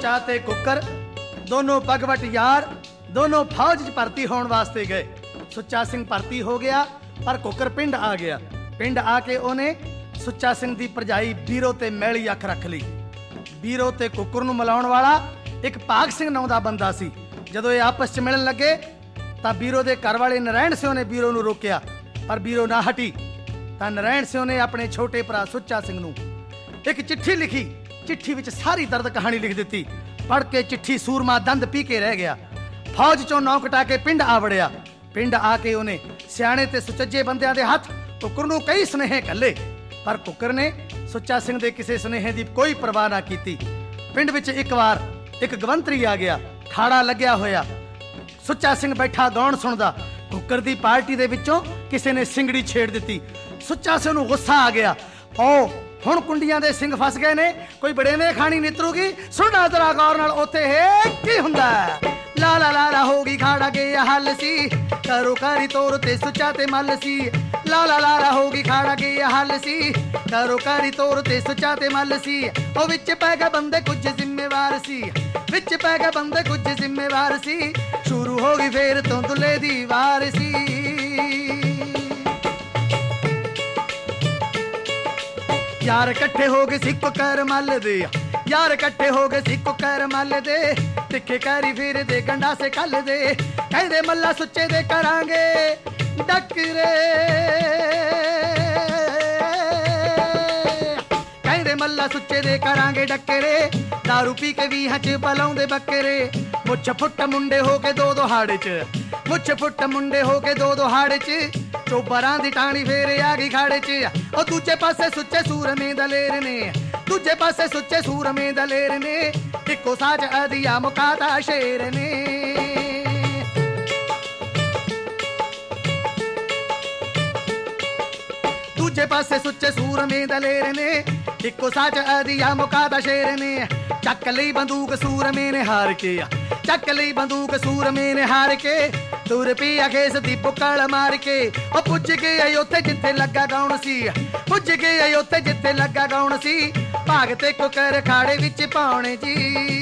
सुच्चा ते कुकर दोनों पगवट यार दोनों फौज च भर्ती होने वास्ते गए। सुच्चा सिंह भर्ती हो गया पर कुकर पिंड आ गया। पिंड आके उन्हें सुच्चा सिंह दी भरजाई बीरो ते मैली अख रख ली। बीरो ते कुकर नूं मिलाउण वाला एक भाग सिंह नाम दा बंदा सी। जदों ये आपस च मिलण लगे तां बीरो दे घर वाले नारायण सिंह ने बीरो नूं रोकिया पर बीरो ना हटी। तां नारायण सिंह ने अपने छोटे भरा सुच्चा सिंह नूं एक चिट्ठी लिखी। चिट्ठी विच सारी दर्द कहानी लिख दित्ती। पढ़ के चिट्ठी सूरमा दंद पी के रह गया। फौज चों नौ कटा के पिंड आ वड़िया। पिंड आके उन्हें सियाणे ते सुचज्जे बंदियां दे हत्थ कुकर नूं कई सुनेहे घल्ले पर कुकर ने सुच्चा सिंह दे किसे सुनेहे दी कोई परवाह ना कीती। पिंड विच एक वार एक गवंतरी आ गया। खाड़ा लग्या होया। सुच्चा सिंह बैठा गौण सुणदा। कुकर दी पार्टी दे विचों किसे ने सिंगड़ी छेड़ दित्ती। सुच्चा सिंह नूं गुस्सा आ गया। ओ हुण कुंडियां दे सिंह फस गए ने, कोई बड़ेवे खानी नितरूगी। सुणना जरा गौर नाल उत्थे है की हुंदा। ला ला ला ला होगी खाड़ा के हल सी करो कारी तोर ते सुच्चा ते मल सी। ला ला ला ला होगी खाड़ा के हल सी करो कारी तोर ते सुच्चा ते मल सी। ओ विच पै गए बंदे कुछ जिम्मेवार सी। विच पै गए बंदे कुछ जिम्मेवार सी। शुरू होगी फेर तो दुल्हे दी वार सी। यार इकट्ठे हो गए सी कुकर मल दे। यार इकट्ठे हो गए सी कुकर मल दे। तिखे कैरी फिर दे गंडा से कल दे। कहदे मल्ला सुच्चे दे करांगे डकरे। कहदे मल्ला सुच्चे दे करांगे डकरे। दारू पी के भी हच बलाउंदे बकरे। मुछ फुट मुंडे हो के दो दो हाड़े च। मुछ फुट मुंडे हो के दो दो हाड़े च। चोबरां दी टाणी फेरे आ गई खाड़े च। ओ दूजे पासे सुच्चे सूरमे दलेर ने। दूजे पासे सुच्चे सूरमे दलेर ने। इको साज अदिया मुकाता शेर ने। दूजे पासे सुच्चे सूरमे दलेर ने। इको साज अदिया मुकाता शेर ने। चक लई बंदूक सूरमे ने हार के। चक लई बंदूक सूरमे ने हार के। तुर पिया खेस दी बुक्कड़ मार के। ओ पुज गए उत्थे जिथे लगा गाउण सी। पुज गए उत्थे जिथे लगा गाउण सी। भाग ते कुकर खाड़े विच पाउणे जी।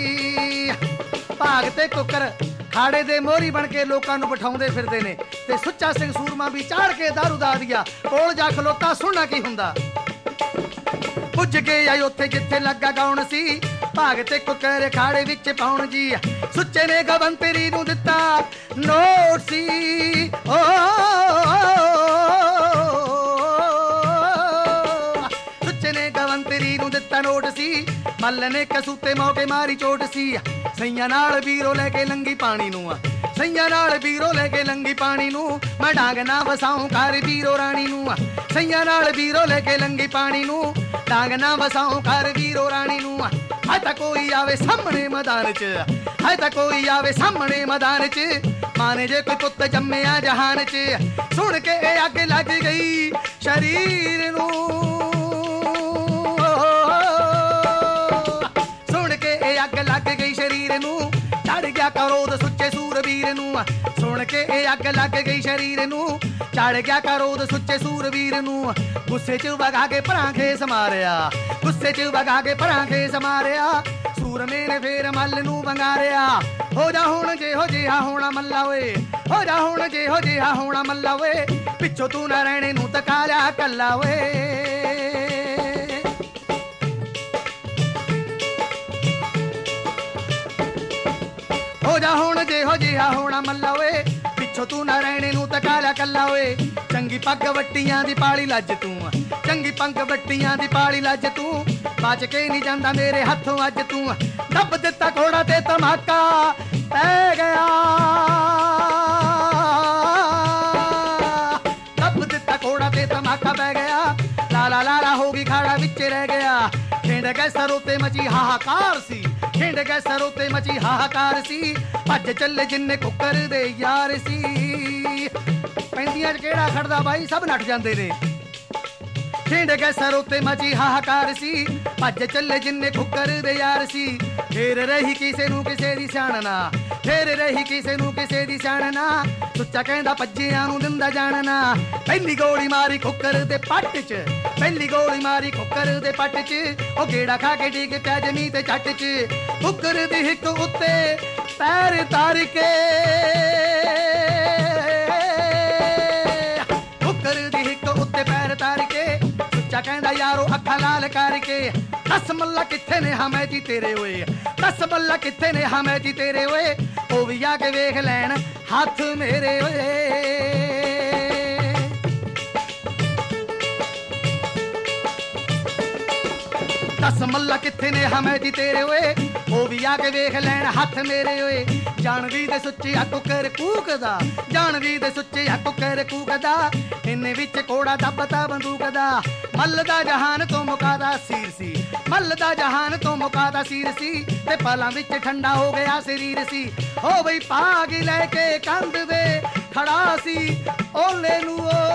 भाग ते कुकर खाड़े दे मोहरी बन के लोकां नूं बिठाउंदे फिरदे ने ते सुच्चा सिंह सूरमा भी चाड़ के दारू दा दिया कोल जा खलोता सुणना की हुंदा। पुज गए उत्थे जिथे लगा गाउण सी। भाग ते कुकर खाड़े विच पाउण जी। सुच्चे ने गवंतरी नूं दित्ता नोट सी। ओ सुच्चे ने गवंतरी नूं दित्ता नोट सी। मल ने कसूते मौके मारी चोट सी। सैयां नाल बीरो लेके लंगी पानी नूं। सैयां नाल बीरो लेके लंगी पानी नूं। मैं डांग ना वसाऊं कर बीरो रानी नूं। सैयां नाल बीरो लेके लंगी पानी नूं। डांग ना वसाऊं कर बीरो रानी नूं। है तां कोई आवे सामने मैदान च। है तां कोई आवे सामने मैदान च। माने जे कोई पुत्त जम्मिया जहान च। सुन के अग लग गई शरीर नूं। सुन के अग लग गई शरीर नूं। चढ़ गया करोध सुच्चे सूरवीर नूं। सुन के अग लग गई शरीर नूं। चढ़ गया करोध सुच्चे सूरवीर नूं। गुस्से च वगा के भरा खेस मारिया। गुस्से च वगा के भरा खेस मारिया। सूरमे ने फेर मल नूं वंगारिया। हो जा हुण जे हो जिहा होना मल्ला वे। हो जा हुण जे हो जिहा होना मल्ला वे। पिछो तू ना रहने नूं तका लिया कल्ला वे। हो जा हुण जे हो जिहा होना मल्ला वे। पिछो तू ना रहने नूं तका लिया कल्ला वे। चंगी पग वट्टियां दी पाली लज तू। चंगी पग वट्टियां दी पाली लज तू। बच के नहीं जांदा मेरे हथों अज तू। दब दिता घोड़ा ते धमाका पै गया। दब दिता घोड़ा ते धमाका पै गया। लाला लाला होगी खाड़ा विच रह गया। खिंड गए सरों ते मची हाहाकार सी। खिंड गए सरों ते मची हाहाकार सी। भज चले जिन्ने कुकर दे यार सी। पैंदियां च केड़ा खड़दा बाई सब नट जांदे ने। ਛਿੰਡ ਗਏ ਸਰ ਉੱਤੇ ਮਚੀ ਹਾਹਾਕਾਰ ਸੀ ਭੱਜ ਚੱਲੇ ਜਿੰਨੇ ਖੁੱਕਰ ਦੇ ਯਾਰ ਸੀ ਫੇਰ ਰਹੀ ਕਿਸੇ ਨੂੰ ਕਿਸੇ ਦੀ ਸਿਆਣਨਾ ਫੇਰ ਰਹੀ ਕਿਸੇ ਨੂੰ ਕਿਸੇ ਦੀ ਸਿਆਣਨਾ ਸੁੱਚਾ ਕਹਿੰਦਾ ਭੱਜਿਆਂ ਨੂੰ ਦਿੰਦਾ ਜਾਣਨਾ ਪਹਿਲੀ ਗੋਲੀ ਮਾਰੀ ਖੁੱਕਰ ਦੇ ਪੱਟ 'ਚ ਪਹਿਲੀ ਗੋਲੀ ਮਾਰੀ ਖੁੱਕਰ ਦੇ ਪੱਟ 'ਚ ਉਹ ਗੇੜਾ ਖਾ ਕੇ ਡਿੱਗ ਪਿਆ ਜ਼ਮੀਨ ਤੇ ਛੱਟ 'ਚ ਖੁੱਕਰ ਦੀ ਹਿੱਕ ਉੱਤੇ ਪੈਰ ਧਰ ਕੇ ਖੁੱਕਰ ਦੀ ਹਿੱਕ ਉੱਤੇ ਪੈਰ ਧਰ ਕੇ ਸੁੱਚਾ ਕਹਿੰਦਾ ਯਾਰੋ ਅੱਖਾਂ ਲਾਲ ਕਰਕੇ ਦਸ ਮੱਲਾ ਕਿੱਥੇ ਨੇ ਹਮੇ ਜੀ ਤੇਰੇ ਓਏ ਦਸ ਮੱਲਾ ਕਿੱਥੇ ਨੇ ਹਮੇ ਜੀ ਤੇਰੇ ਓਏ ਉਹ ਵੀ ਆ ਕੇ ਵੇਖ ਲੈਣ ਹੱਥ ਮੇਰੇ ਓਏ ਦਸ ਮੱਲਾ ਕਿੱਥੇ ਨੇ ਹਮੇ ਜੀ ਤੇਰੇ ਓਏ ਉਹ ਵੀ ਆ ਕੇ ਵੇਖ ਲੈਣ ਹੱਥ ਮੇਰੇ ਓਏ ਜਾਣਵੀ ਦੇ ਸੁੱਚੇ ਆ ਕੁੱਕਰ ਕੂਕਦਾ ਜਾਣਵੀ ਦੇ ਸੁੱਚੇ ਆ ਕੁੱਕਰ ਕੂਕਦਾ ਇੰਨੇ ਵਿੱਚ ਕੋੜਾ ਦੱਬਤਾ ਬੰਦੂਕ ਦਾ ਮੱਲ ਦਾ ਜਹਾਨ ਤੋਂ ਮੁਕਾਦਾ ਸੀਰ ਸੀ ਮੱਲ ਦਾ ਜਹਾਨ ਤੋਂ ਮੁਕਾਦਾ ਸੀਰ ਸੀ ਤੇ ਪਲਾਂ ਵਿੱਚ ਠੰਡਾ ਹੋ ਗਿਆ ਸਰੀਰ ਸੀ ਹੋ ਬਈ ਭਾਗ ਲੈ ਕੇ ਕੰਧ ਵੇ ਖੜਾ ਸੀ ਓਲੇ ਨੂੰ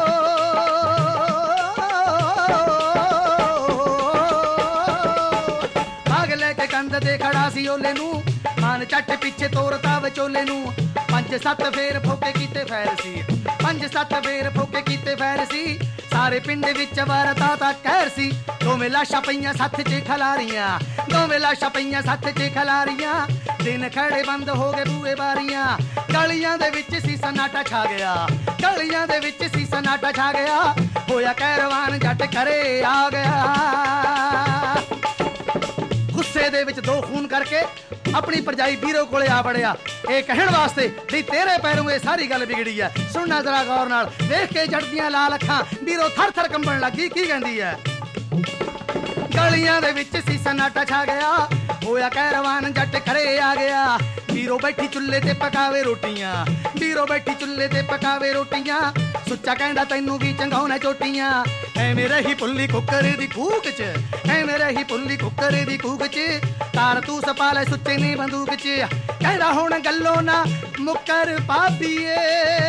ਕੰਧ ਤੇ ਖੜਾ ਸੀ ਓਲੇ ਨੂੰ ਮਾਨ ਚੱਟ ਪਿੱਛੇ ਤੋਰਤਾ ਵਿਚੋਲੇ ਨੂੰ 5-7 ਫੇਰ ਫੋਕੇ ਕੀਤੇ ਫੈਰ ਸੀ 5-7 ਫੇਰ ਫੋਕੇ ਕੀਤੇ ਫੈਰ ਸੀ ਸਾਰੇ ਪਿੰਡ ਵਿੱਚ ਵਰਤਾ ਤਾਂ ਕਹਿਰ ਸੀ ਦੋਵੇਂ ਲਾਸ਼ਾਂ ਪਈਆਂ ਸੱਥ 'ਚ ਖਲਾਰੀਆਂ ਦੋਵੇਂ ਲਾਸ਼ਾਂ ਪਈਆਂ ਸੱਥ 'ਚ ਖਲਾਰੀਆਂ ਦਿਨ ਖੜੇ ਬੰਦ ਹੋ ਗਏ ਬੂਹੇ ਬਾਰੀਆਂ ਗਲੀਆਂ ਦੇ ਵਿੱਚ ਸੀ ਸਨਾਟਾ ਛਾ ਗਿਆ ਗਲੀਆਂ ਦੇ ਵਿੱਚ ਸੀ ਸਨਾਟਾ ਛਾ ਗਿਆ ਹੋਇਆ ਕੈਰਵਾਨ ਜੱਟ ਘਰੇ ਆ ਗਿਆ ਗੁੱਸੇ ਦੇ ਵਿੱਚ ਦੋ ਖੂਨ ਕਰਕੇ ਆਪਣੀ ਭਰਜਾਈ ਵੀਰੋ ਕੋਲੇ ਆ ਵੜਿਆ ਇਹ ਕਹਿਣ ਵਾਸਤੇ ਵੀ ਤੇਰੇ ਪੈਰੋਂ ਇਹ ਸਾਰੀ ਗੱਲ ਵਿਗੜੀ ਐ ਸੁਣਨਾ ਜ਼ਰਾ ਗੌਰ ਨਾਲ ਵੇਖ ਕੇ ਜੜਦੀਆਂ ਲਾਲ ਅੱਖਾਂ ਵੀਰੋ ਥਰ ਥਰ ਕੰਬਣ ਲੱਗੀ ਕੀ ਕਹਿੰਦੀ ਐ ਗਲੀਆਂ ਦੇ ਵਿੱਚ ਸੀ ਸਨਾਟਾ ਛਾ ਗਿਆ ਹੋਇਆ ਕੈਰਵਾਨ ਜੱਟ ਘਰੇ ਆ ਗਿਆ ਵੀਰੋ ਬੈਠੀ ਚੁੱਲ੍ਹੇ ਤੇ ਪਕਾਵੇ ਰੋਟੀਆਂ ਵੀਰੋ ਬੈਠੀ ਚੁੱਲ੍ਹੇ ਤੇ ਪਕਾਵੇ ਰੋਟੀਆਂ ਸੁੱਚਾ ਕਹਿੰਦਾ ਤੈਨੂੰ ਕੀ ਚੰਗਾਉਣਾ ਚੋਟੀਆਂ ਐਵੇਂ ਰਹੀ ਪੁੱਲੀ ਕੁੱਕਰ ਦੀ ਕੂਕ 'ਚ ਐਵੇਂ ਰਹੀ ਪੁੱਲੀ ਕੁੱਕਰ ਦੀ ਕੂਕ 'ਚ ਤਾਰ ਤੂੰ ਸਪਾ ਲੈ ਸੁੱਚੇ ਨੇ ਬੰਦੂਕ 'ਚ ਕਹਿੰਦਾ ਹੁਣ ਗੱਲੋਂ ਨਾ ਮੁੱਕਰ ਪਾਪੀਏ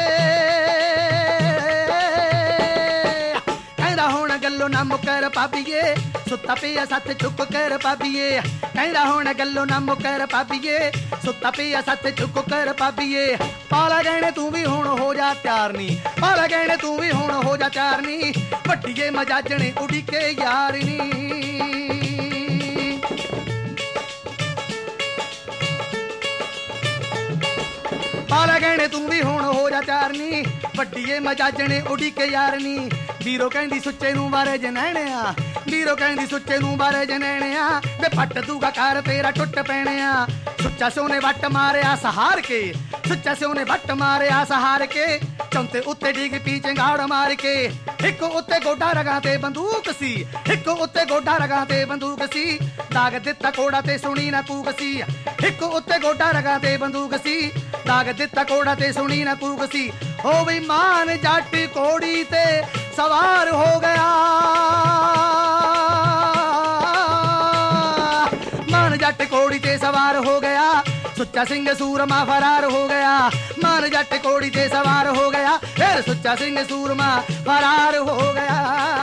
ਕਹਿੰਦਾ ਹੁਣ ਗੱਲੋਂ ਨਾ ਮੁੱਕਰ ਪਾਪੀਏ ਸੁੱਤਾ ਪਿਆ ਸੱਤ ਚੁੱਕ ਕਰ ਪਾਪੀਏ ਕਹਿੰਦਾ ਹੁਣ ਗੱਲੋਂ ਨਾ ਮੁੱਕਰ ਪਾਪੀਏ ਸੁੱਤਾ ਪਿਆ ਸੱਤ ਚੁੱਕ ਕਰ ਪਾਪੀਏ ਪਾਲਾ ਗਹਿਣੇ ਤੂੰ ਵੀ ਹੁਣ ਹੋ ਜਾ ਤਿਆਰ ਨੀ ਪਾਲਾ ਗਹਿਣੇ ਤੂੰ ਵੀ ਹੁਣ ਹੋ ਜਾ ਤਿਆਰ ਨੀ ਵੱਡੀਏ ਮਜਾਜਣੇ ਉਡੀ ਕੇ ਯਾਰ ਨੀ ਪਾਲਾ ਗਹਿਣੇ ਤੂੰ ਵੀ ਹੁਣ ਹੋ ਜਾ ਤਿਆਰ ਨੀ ਵੱਡੀਏ ਮਜਾਜਣੇ ਉਡੀ ਕੇ ਯਾਰ ਨੀ ਵੀਰੋ ਕਹਿੰਦੀ ਸੁੱਚੇ ਨੂੰ ਬਾਰੇ ਜਨੈਣਿਆ ਵੀਰੋ ਕਹਿੰਦੀ ਸੁੱਚੇ ਨੂੰ ਬਾਰੇ ਜਨੈਣਿਆ ਵੇ ਫੱਟ ਦੂਗਾ ਘਰ ਤੇਰਾ ਟੁੱਟ ਪੈਣਿਆ ਸੁੱਚਾ ਸਿਓ ਨੇ ਵੱਟ ਮਾਰਿਆ ਸਹਾਰ ਕੇ ਸੁੱਚਾ ਸਿਓ ਨੇ ਵੱਟ ਮਾਰਿਆ ਸਹਾਰ ਕੇ ਚੌਂਤੇ ਉੱਤੇ ਡਿੱਗ ਪੀ ਚੰਗਾੜ ਮਾਰ ਕੇ ਇੱਕ ਉੱਤੇ ਗੋਡਾ ਰਗਾਂ ਤੇ ਬੰਦੂਕ ਸੀ ਇੱਕ ਉੱਤੇ ਗੋਡਾ ਰਗਾਂ ਤੇ ਬੰਦੂਕ ਸੀ ਦਾਗ ਦਿੱਤਾ ਕੋੜਾ ਤੇ ਸੁਣੀ ਨਾ ਕੂਕ ਸੀ ਇੱਕ ਉੱਤੇ ਗੋਡਾ ਰਗਾਂ ਤੇ ਬੰਦੂਕ ਸੀ ਦਾਗ ਦਿੱਤਾ ਕੋੜਾ ਤੇ ਸੁਣੀ ਨਾ ਕੂਕ ਸੀ ਹੋ ਬਈ ਮਾਨ ਜੱਟ ਕੋੜੀ ਤੇ ਸਵਾਰ ਹੋ ਗਿਆ ਮਾਨ ਜੱਟ ਕੋੜੀ ਤੇ ਸਵਾਰ ਹੋ ਗਿਆ ਸੁੱਚਾ ਸਿੰਘ ਸੂਰਮਾ ਫਰਾਰ ਹੋ ਗਿਆ ਮਾਨ ਜੱਟ ਕੋੜੀ ਤੇ ਸਵਾਰ ਹੋ ਗਿਆ ਫਿਰ ਸੁੱਚਾ ਸਿੰਘ ਸੂਰਮਾ ਫਰਾਰ ਹੋ ਗਿਆ